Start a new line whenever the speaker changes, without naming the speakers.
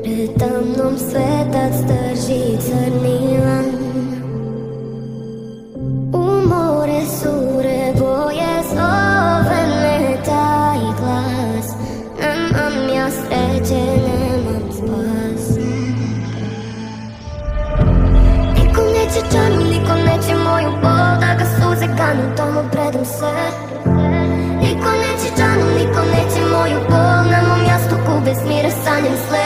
Pred tamnom svetac drži crni lan. U more sure boje zove me taj glas. Nemam ja sreće, nemam spas. Niko neće čanu, niko neće moju bol, da ga suze kanu, tomu predam se. Niko neće čanu, niko neće moju bol, na mom jastuku bez mira sanjam sve.